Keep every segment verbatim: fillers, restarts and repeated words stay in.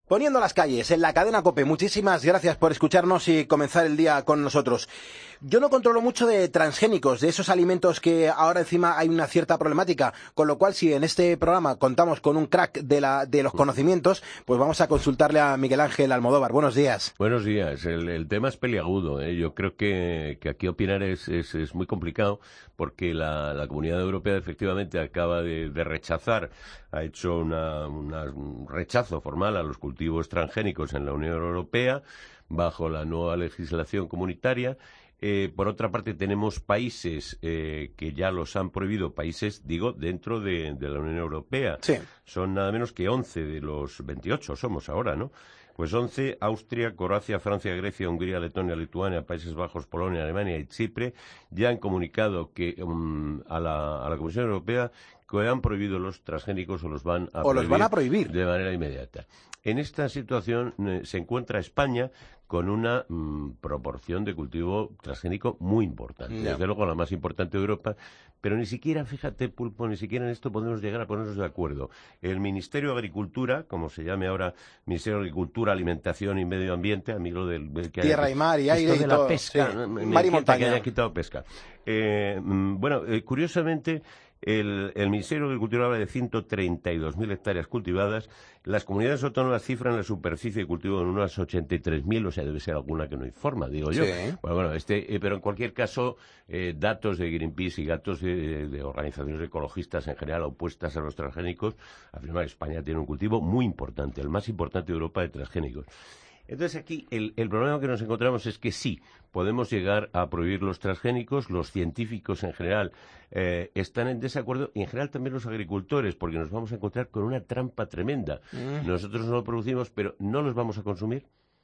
Poniendo las calles en la cadena COPE. Muchísimas gracias por escucharnos y comenzar el día con nosotros. Yo no controlo mucho de transgénicos, de esos alimentos que ahora encima hay una cierta problemática, con lo cual si en este programa contamos con un crack de, la, de los conocimientos, pues vamos a consultarle a Miguel Ángel Almodóvar. Buenos días. Buenos días. El, el tema es peliagudo, ¿eh? Yo creo que, que aquí opinar es, es, es muy complicado porque la, la Comunidad Europea efectivamente acaba de, de rechazar, ha hecho una, una, un rechazo formal a los cultivos transgénicos en la Unión Europea bajo la nueva legislación comunitaria. Eh, por otra parte, tenemos países eh, que ya los han prohibido, países, digo, dentro de, de la Unión Europea. Sí. Son nada menos que once de los veintiocho, somos ahora, ¿no? Pues once, Austria, Croacia, Francia, Grecia, Hungría, Letonia, Lituania, Países Bajos, Polonia, Alemania y Chipre ya han comunicado que um, a, la, a la Comisión Europea que han prohibido los transgénicos o los van a, o prohibir, los van a prohibir de manera inmediata. En esta situación eh, se encuentra España con una mmm, proporción de cultivo transgénico muy importante, yeah. desde luego la más importante de Europa, pero ni siquiera, fíjate, Pulpo, ni siquiera en esto podemos llegar a ponernos de acuerdo. El Ministerio de Agricultura, como se llame ahora Ministerio de Agricultura, Alimentación y Medio Ambiente, amigo del, del que tierra haya, y mar y aire esto de y la todo, pesca, sí. me, mar y me montaña, que haya quitado pesca. Eh, bueno, eh, curiosamente, El, el Ministerio de Agricultura habla de ciento treinta y dos mil hectáreas cultivadas. Las comunidades autónomas cifran la superficie de cultivo en unas ochenta y tres mil, o sea, debe ser alguna que no informa, digo yo. Sí. Bueno, bueno, este, eh, pero en cualquier caso, eh, datos de Greenpeace y datos de, de organizaciones ecologistas en general opuestas a los transgénicos afirman que España tiene un cultivo muy importante, el más importante de Europa de transgénicos. Entonces aquí el, el problema que nos encontramos es que sí, podemos llegar a prohibir los transgénicos, los científicos en general eh, están en desacuerdo y en general también los agricultores, porque nos vamos a encontrar con una trampa tremenda. Mm. Nosotros no lo producimos, pero no los vamos a consumir.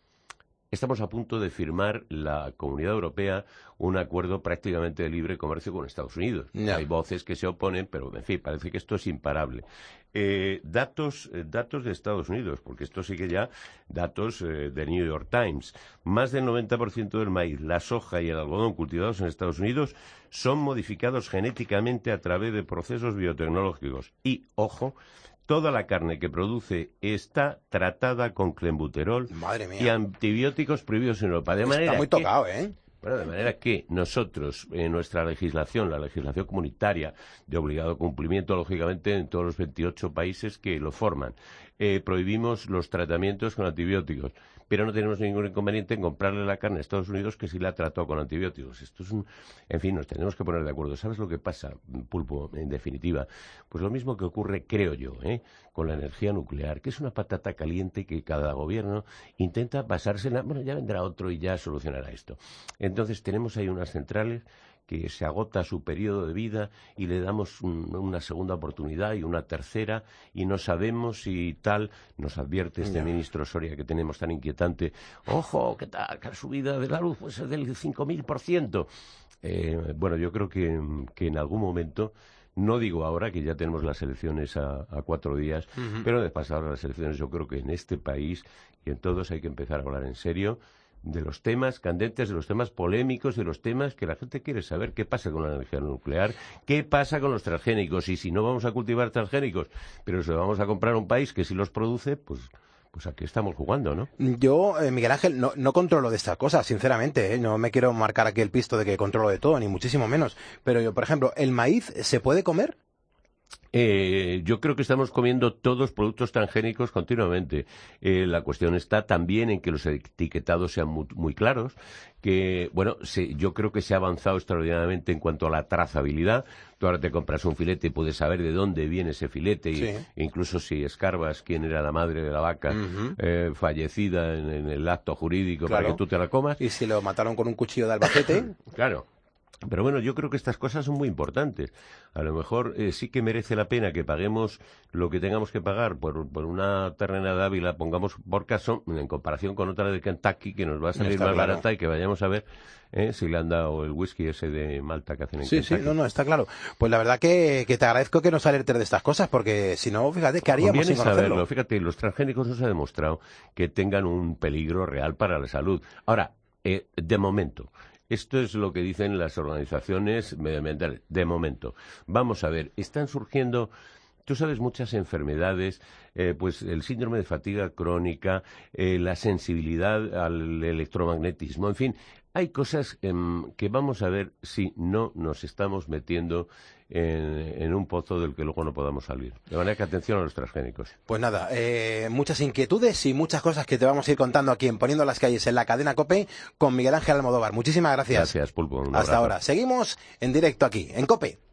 Estamos a punto de firmar la Comunidad Europea un acuerdo prácticamente de libre comercio con Estados Unidos. No. Hay voces que se oponen, pero en fin, parece que esto es imparable. Eh, datos, eh, datos de Estados Unidos, porque esto sigue ya datos eh, de New York Times. Más del noventa por ciento del maíz, la soja y el algodón cultivados en Estados Unidos son modificados genéticamente a través de procesos biotecnológicos. Y, ojo, toda la carne que produce está tratada con clenbuterol y antibióticos prohibidos en Europa. De manera está muy que, tocado, ¿eh? Bueno, de manera que nosotros, en nuestra legislación, la legislación comunitaria, de obligado cumplimiento, lógicamente, en todos los veintiocho países que lo forman, eh, prohibimos los tratamientos con antibióticos, pero no tenemos ningún inconveniente en comprarle la carne a Estados Unidos que sí la trató con antibióticos. Esto es un... En fin, nos tenemos que poner de acuerdo. ¿Sabes lo que pasa, Pulpo, en definitiva? Pues lo mismo que ocurre, creo yo, ¿eh? con la energía nuclear, que es una patata caliente que cada gobierno intenta basársela. Bueno, ya vendrá otro y ya solucionará esto. Entonces tenemos ahí unas centrales que se agota su periodo de vida y le damos un, una segunda oportunidad y una tercera y no sabemos si tal, nos advierte este no. ministro Soria que tenemos tan inquietante, ojo, ¿qué tal? Que la subida de la luz pues es del cinco mil por ciento. Eh, bueno, yo creo que, que en algún momento, no digo ahora que ya tenemos las elecciones a, a cuatro días, uh-huh. pero de pasar las elecciones yo creo que en este país y en todos hay que empezar a hablar en serio de los temas candentes, de los temas polémicos, de los temas que la gente quiere saber. ¿Qué pasa con la energía nuclear? ¿Qué pasa con los transgénicos? Y si no vamos a cultivar transgénicos, pero si vamos a comprar un país que sí los produce, pues... Pues aquí estamos jugando, ¿no? Yo, eh, Miguel Ángel, no, no controlo de estas cosas, sinceramente, ¿eh? No me quiero marcar aquí el pisto de que controlo de todo, ni muchísimo menos. Pero yo, por ejemplo, ¿el maíz se puede comer? Eh, yo creo que estamos comiendo todos productos transgénicos continuamente. Eh, la cuestión está también en que los etiquetados sean muy, muy claros, que, bueno, se, yo creo que se ha avanzado extraordinariamente en cuanto a la trazabilidad. Tú ahora te compras un filete y puedes saber de dónde viene ese filete, y, sí. e incluso si escarbas quién era la madre de la vaca uh-huh. eh, fallecida en, en el acto jurídico claro. para que tú te la comas. Y si lo mataron con un cuchillo de Albacete. Claro. Pero bueno, yo creo que estas cosas son muy importantes. A lo mejor eh, sí que merece la pena que paguemos lo que tengamos que pagar por, por una ternera de Ávila, pongamos por caso, en comparación con otra de Kentucky, que nos va a salir está más claro. barata, y que vayamos a ver eh, si le han dado el whisky ese de Malta que hacen en sí, Kentucky. Sí, no, no, está claro. Pues la verdad que, que te agradezco que nos alertes de estas cosas, porque si no, fíjate, ¿qué haríamos Conviene sin conocerlo? saberlo. Fíjate, los transgénicos no se ha demostrado que tengan un peligro real para la salud. Ahora, eh, de momento... Esto es lo que dicen las organizaciones medioambientales. De momento, vamos a ver, están surgiendo Tú sabes, muchas enfermedades, eh, pues el síndrome de fatiga crónica, eh, la sensibilidad al electromagnetismo, en fin, hay cosas eh, que vamos a ver si no nos estamos metiendo en, en un pozo del que luego no podamos salir. De manera que atención a los transgénicos. Pues nada, eh, muchas inquietudes y muchas cosas que te vamos a ir contando aquí en Poniendo las Calles en la cadena COPE con Miguel Ángel Almodóvar. Muchísimas gracias. Gracias, Pulpo. Un Hasta abrazo. ahora. Seguimos en directo aquí, en COPE.